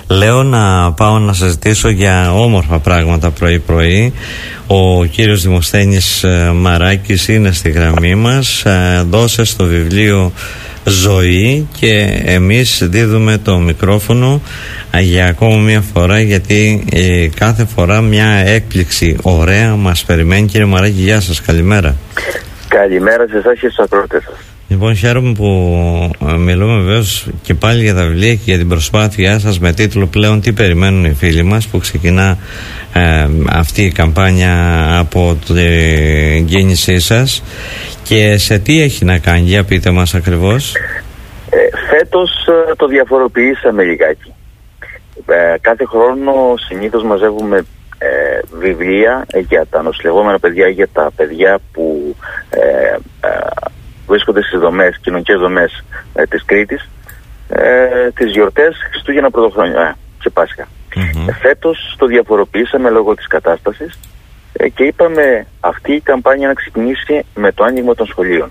Λέω να πάω να συζητήσω για όμορφα πράγματα πρωί-πρωί. Ο κύριος Δημοσθένης Μαράκης είναι στη γραμμή μας. Δώσε στο βιβλίο ζωή και εμείς δίδουμε το μικρόφωνο για ακόμα μια φορά, γιατί κάθε φορά μια έκπληξη ωραία μας περιμένει. Κύριε Μαράκη, γεια σας, καλημέρα. Καλημέρα σε εσάς και στους ακροατές σας. Λοιπόν, χαίρομαι που μιλούμε βεβαίως και πάλι για τα βιβλία και για την προσπάθειά σας με τίτλο πλέον «Τι περιμένουν οι φίλοι μας», που ξεκινά αυτή η καμπάνια από την κίνησή σας. Και σε τι έχει να κάνει, για πείτε μας ακριβώς. Φέτος το διαφοροποιήσαμε λιγάκι. Κάθε χρόνο συνήθως μαζεύουμε βιβλία για τα νοσηλευόμενα παιδιά, για τα παιδιά που βρίσκονται στις δομές, κοινωνικές δομές της Κρήτης, τις γιορτές Χριστούγεννα, Πρωτοχρόνια και Πάσχα. Φέτος το διαφοροποιήσαμε λόγω της κατάστασης και είπαμε αυτή η καμπάνια να ξεκινήσει με το άνοιγμα των σχολείων.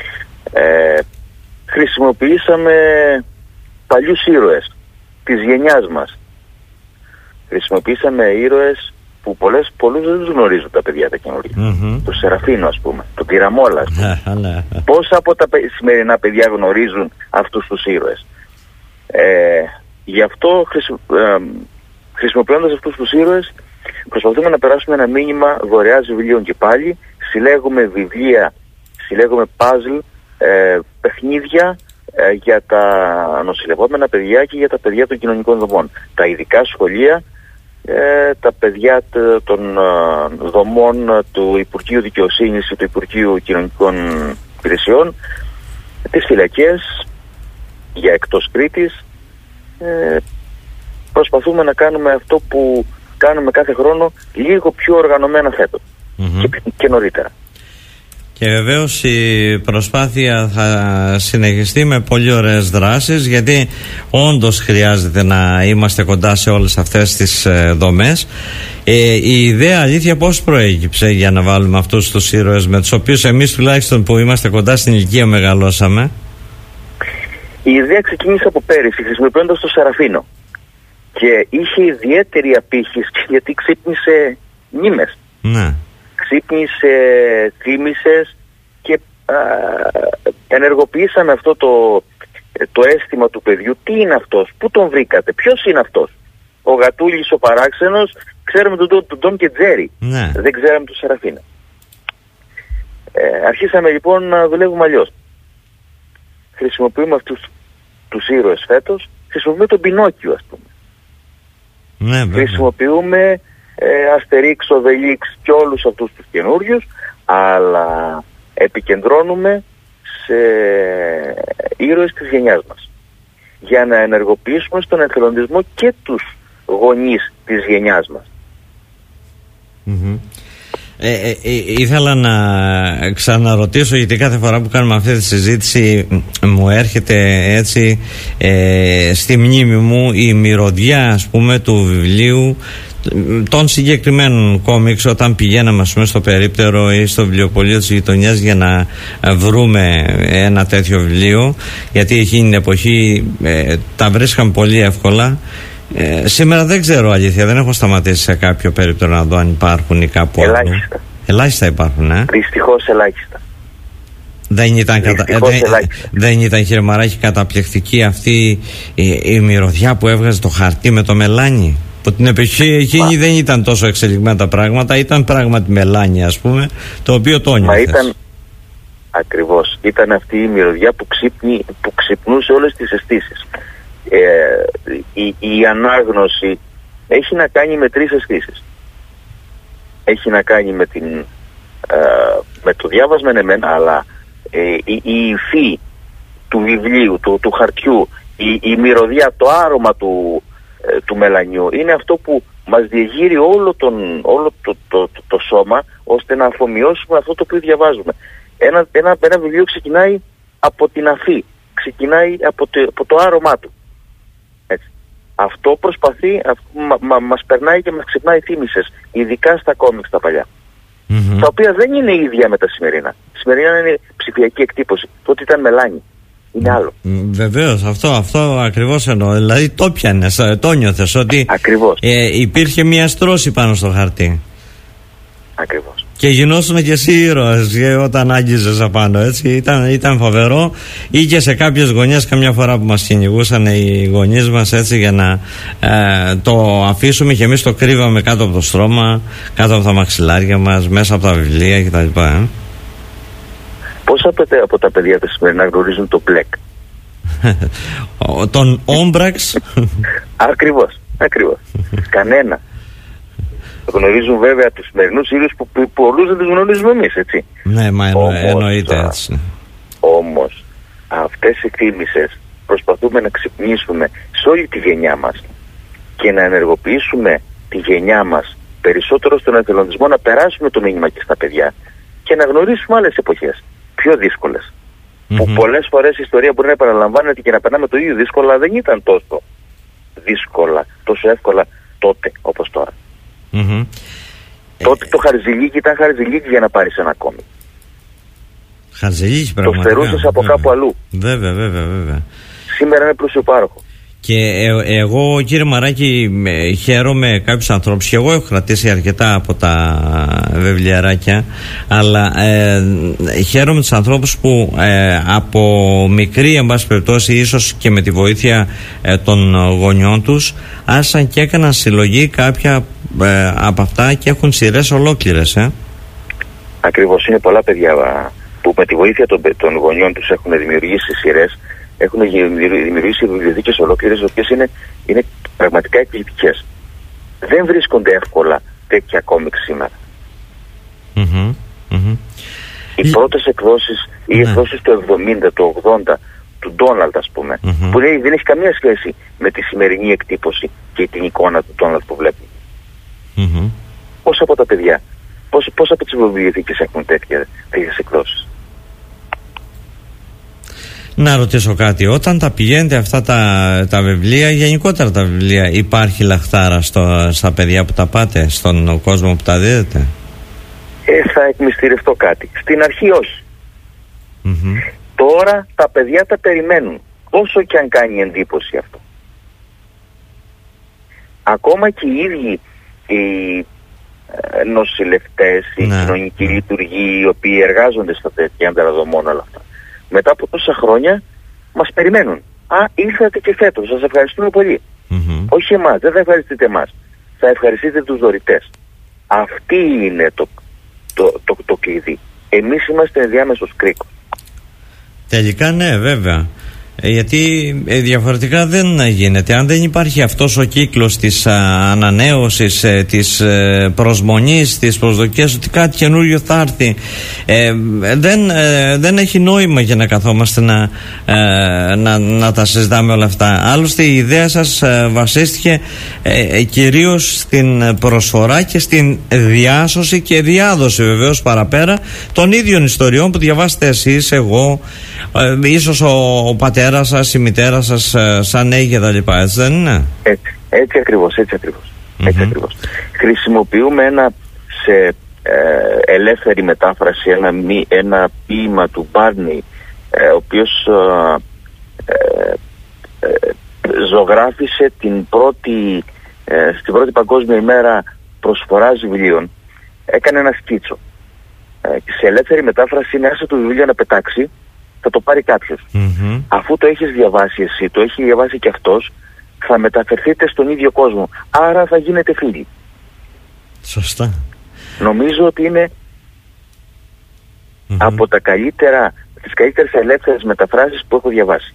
Χρησιμοποιήσαμε παλιούς ήρωες της γενιάς μας. Χρησιμοποιήσαμε ήρωες που πολλούς δεν τους γνωρίζουν τα παιδιά τα καινούργια. Το Σεραφίνο, ας πούμε, το Τυραμόλα, ας πούμε. Πόσα από τα σημερινά παιδιά γνωρίζουν αυτούς τους ήρωες. Γι' αυτό χρησιμοποιώντας αυτούς τους ήρωες προσπαθούμε να περάσουμε ένα μήνυμα δωρεάς βιβλίων και πάλι. Συλλέγουμε βιβλία, συλλέγουμε παζλ, παιχνίδια για τα νοσηλευόμενα παιδιά και για τα παιδιά των κοινωνικών δομών. Τα ειδικά σχολεία, τα παιδιά των δομών του Υπουργείου Δικαιοσύνης ή του Υπουργείου Κοινωνικών Υπηρεσιών, τις φυλακές για εκτός Κρήτης. Προσπαθούμε να κάνουμε αυτό που κάνουμε κάθε χρόνο λίγο πιο οργανωμένα φέτος και νωρίτερα. Και βεβαίως η προσπάθεια θα συνεχιστεί με πολύ ωραίες δράσεις, γιατί όντως χρειάζεται να είμαστε κοντά σε όλες αυτές τις δομές. Η ιδέα, αλήθεια, πώς προέκυψε για να βάλουμε αυτούς τους ήρωες με τους οποίους εμείς τουλάχιστον που είμαστε κοντά στην ηλικία μεγαλώσαμε? Η ιδέα ξεκίνησε από πέρυσι χρησιμοποιώντας το Σεραφίνο και είχε ιδιαίτερη απήχηση γιατί ξύπνησε μνήμες. Ναι. Ξύπνησε, θύμισες και ενεργοποιήσαμε αυτό το αίσθημα του παιδιού. Τι είναι αυτός, πού τον βρήκατε, ποιος είναι αυτός? Ο Γατούλης ο παράξενος, ξέρουμε τον Ντόμ και Τζέρι, ναι. Δεν ξέραμε τον Σεραφίνα. Αρχίσαμε λοιπόν να δουλεύουμε αλλιώς. Χρησιμοποιούμε αυτούς τους ήρωες φέτος, χρησιμοποιούμε τον Πινόκιο, ας πούμε. Ναι, χρησιμοποιούμε Αστερίξ, Οβελίξ και όλους αυτούς τους καινούριους, αλλά επικεντρώνουμε σε ήρωες της γενιάς μας για να ενεργοποιήσουμε στον εθελοντισμό και τους γονείς της γενιάς μας. Ήθελα να ξαναρωτήσω, γιατί κάθε φορά που κάνουμε αυτή τη συζήτηση μου έρχεται έτσι στη μνήμη μου η μυρωδιά, ας πούμε, του βιβλίου των συγκεκριμένων κόμιξ, όταν πηγαίναμε, ας πούμε, στο περίπτερο ή στο βιβλιοπωλείο της γειτονιάς για να βρούμε ένα τέτοιο βιβλίο, γιατί εκείνη την εποχή τα βρίσκαμε πολύ εύκολα. Σήμερα δεν ξέρω, αλήθεια, δεν έχω σταματήσει σε κάποιο περίπτερο να δω αν υπάρχουν ή κάπου αλλού. Ελάχιστα υπάρχουν, Δυστυχώς ελάχιστα. Δεν ήταν, κύριε Μαράκη, καταπληκτική αυτή η μυρωδιά που έβγαζε το χαρτί με το μελάνι? Που την εποχή εκείνη δεν ήταν τόσο εξελιγμένα τα πράγματα, ήταν πράγματι μελάνι, ας πούμε, το οποίο το νιώθες. Ακριβώς, ήταν αυτή η μυρωδιά που ξυπνούσε όλες τις αισθήσεις. Η ανάγνωση έχει να κάνει με τρεις αισθήσεις. Έχει να κάνει με το διάβασμα, αλλά η υφή του βιβλίου, του χαρτιού, η μυρωδιά, το άρωμα του μελανιού είναι αυτό που μας διεγείρει όλο το σώμα, ώστε να αφομοιώσουμε αυτό το οποίο διαβάζουμε. Ένα βιβλίο ξεκινάει από την αφή, ξεκινάει από το άρωμά του. Έτσι. Αυτό προσπαθεί, μας περνάει και μας ξυπνάει θύμησες, ειδικά στα κόμιξ τα παλιά. Τα οποία δεν είναι ίδια με τα σημερινά. Σημερινά είναι ψηφιακή εκτύπωση. Τότε ήταν μελάνι. είναι άλλο. Βεβαίως, αυτό ακριβώς εννοώ. Δηλαδή το πιάνες, το νιώθες ότι υπήρχε μια στρώση πάνω στο χαρτί. Ακριβώς. Και γινόσουν και εσύ ήρωας όταν άγγιζες απάνω, έτσι. Ήταν φοβερό. Ή και σε κάποιες γωνιές, καμιά φορά που μας κυνηγούσαν οι γονείς μας, έτσι, για να το αφήσουμε, και εμείς το κρύβαμε κάτω από το στρώμα, κάτω από τα μαξιλάρια μας, μέσα από τα βιβλία κτλ. Πόσα από τα παιδιά τα σημερινά γνωρίζουν το μπλεκ? Τον όμπραξ. Ακριβώς. Κανένα. Γνωρίζουν βέβαια τους σημερινούς ήρωες που πολλούς δεν τους γνωρίζουμε εμείς, έτσι. Ναι, μα εννοείται έτσι. Όμως αυτές οι θύμησες προσπαθούμε να ξυπνήσουμε σε όλη τη γενιά μας και να ενεργοποιήσουμε τη γενιά μας περισσότερο στον εθελοντισμό, να περάσουμε το μήνυμα και στα παιδιά και να γνωρίσουμε άλλες εποχές πιο δύσκολες. Που πολλές φορές η ιστορία μπορεί να επαναλαμβάνεται και να περνάμε το ίδιο δύσκολα, αλλά δεν ήταν τόσο δύσκολα, τόσο εύκολα τότε όπως τώρα. Τότε το Χαρζηλίκι ήταν Χαρζηλίκι για να πάρεις ένα κόμικ. Χαρζηλίκι, πραγματικά. Το στερούσες από κάπου αλλού. Βέβαια. Σήμερα είναι πλουσιοπάροχο. Και εγώ, κύριε Μαράκη, χαίρομαι κάποιους ανθρώπους, και εγώ έχω κρατήσει αρκετά από τα βιβλιαράκια, αλλά χαίρομαι τους ανθρώπους που από μικρή, εν πάση περιπτώσει, ίσως και με τη βοήθεια των γονιών τους, άρχισαν και έκαναν συλλογή κάποια από αυτά και έχουν σειρές ολόκληρες. Ακριβώς, είναι πολλά παιδιά που με τη βοήθεια των γονιών τους έχουν δημιουργήσει σειρές. Έχουν δημιουργήσει βιβλιοθήκες ολόκληρες, οι οποίες είναι πραγματικά εκπληκτικές. Δεν βρίσκονται εύκολα τέτοια κόμικ σήμερα. Οι πρώτες εκδόσεις, οι εκδόσεις του 70, του 80, του Ντόναλντ, ας πούμε, που δεν έχει καμία σχέση με τη σημερινή εκτύπωση και την εικόνα του Ντόναλντ που βλέπει. Πόσα από τα παιδιά, πόσα από τις βιβλιοθήκες έχουν τέτοιες εκδόσεις? Να ρωτήσω κάτι. Όταν τα πηγαίνετε αυτά τα βιβλία, γενικότερα τα βιβλία, υπάρχει λαχτάρα στα παιδιά που τα πάτε, στον κόσμο που τα δίδετε? Θα εκμυστηρευτώ κάτι. Στην αρχή όχι. Τώρα τα παιδιά τα περιμένουν, όσο και αν κάνει εντύπωση αυτό. Ακόμα και οι ίδιοι οι νοσηλευτές, οι κοινωνικοί λειτουργοί, οι οποίοι εργάζονται στα κέντρα δομών, όλα αυτά, μετά από τόσα χρόνια μας περιμένουν. Ήρθατε και φέτος, σας ευχαριστούμε πολύ. Όχι εμάς, δεν θα ευχαριστείτε εμάς, θα ευχαριστείτε τους δωρητές. Αυτή είναι το κλειδί. Εμείς είμαστε ενδιάμεσος κρίκος. Τελικά ναι, βέβαια. Γιατί διαφορετικά δεν γίνεται. Αν δεν υπάρχει αυτός ο κύκλος της ανανέωσης, της προσμονής, της προσδοκίας ότι κάτι καινούριο θα έρθει, δεν έχει νόημα για να καθόμαστε να τα συζητάμε όλα αυτά. Άλλωστε η ιδέα σας βασίστηκε κυρίως στην προσφορά και στην διάσωση και διάδοση, βεβαίως, παραπέρα των ίδιων ιστοριών που διαβάσετε εσείς, εγώ, ίσως ο πατέρας σας, η μητέρα σας, σαν έγια λοιπά, έτσι δεν είναι? Έτσι ακριβώς. Χρησιμοποιούμε σε ελεύθερη μετάφραση ένα ποίημα του Μπάρνι, ο οποίος ζωγράφισε στην πρώτη παγκόσμια ημέρα προσφοράς βιβλίων. Έκανε ένα σκίτσο. Σε ελεύθερη μετάφραση είναι άσε το βιβλίο να πετάξει, θα το πάρει κάποιος. Αφού το έχεις διαβάσει εσύ, το έχει διαβάσει και αυτός, θα μεταφερθείτε στον ίδιο κόσμο. Άρα θα γίνετε φίλοι. Σωστά. Νομίζω ότι είναι από τις καλύτερες ελεύθερες μεταφράσεις που έχω διαβάσει.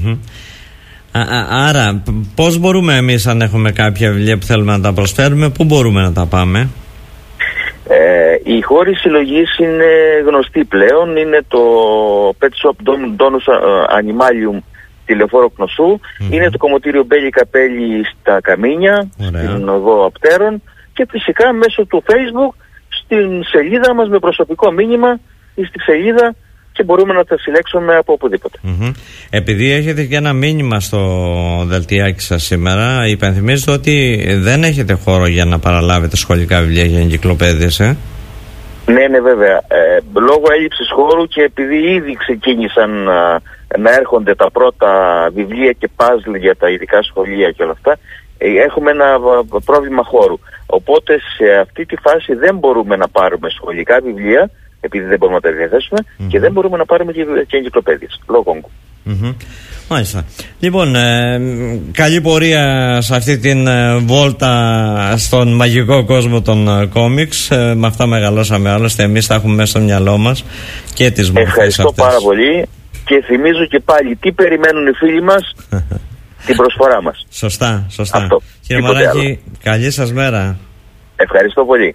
Άρα πώς μπορούμε εμείς, αν έχουμε κάποια βιβλία που θέλουμε να τα προσφέρουμε, πού μπορούμε να τα πάμε? Οι χώροι συλλογής είναι γνωστοί πλέον. Είναι το Pet Shop Donus Animalium στη Λεωφόρο Κνωσού, είναι το κομμωτήριο Μπέλη Καπέλη στα Καμίνια, στην οδό Απτέρων, και φυσικά μέσω του Facebook στην σελίδα μας με προσωπικό μήνυμα ή στη σελίδα, και μπορούμε να τα συλλέξουμε από οπουδήποτε. Επειδή έχετε και ένα μήνυμα στο δελτιάκι σας σήμερα, υπενθυμίζετε ότι δεν έχετε χώρο για να παραλάβετε σχολικά βιβλία για εγκυκλοπαίδειες, Ναι, βέβαια. Λόγω έλλειψης χώρου και επειδή ήδη ξεκίνησαν να έρχονται τα πρώτα βιβλία και παζλ για τα ειδικά σχολεία και όλα αυτά, έχουμε ένα πρόβλημα χώρου. Οπότε σε αυτή τη φάση δεν μπορούμε να πάρουμε σχολικά βιβλία, επειδή δεν μπορούμε να τα διαθέσουμε, και δεν μπορούμε να πάρουμε και εγκυκλοπαίδειες, λόγω όγκου. Μάλιστα. Λοιπόν, καλή πορεία σε αυτή την βόλτα στον μαγικό κόσμο των κόμιξ. Με αυτά μεγαλώσαμε, άλλωστε εμείς τα έχουμε μέσα στο μυαλό μας και τις μορφές. Ευχαριστώ αυτές πάρα πολύ και θυμίζω και πάλι τι περιμένουν οι φίλοι μας την προσφορά μας. Σωστά. Αυτό. Κύριε Μαράκη, καλή σας μέρα. Ευχαριστώ πολύ.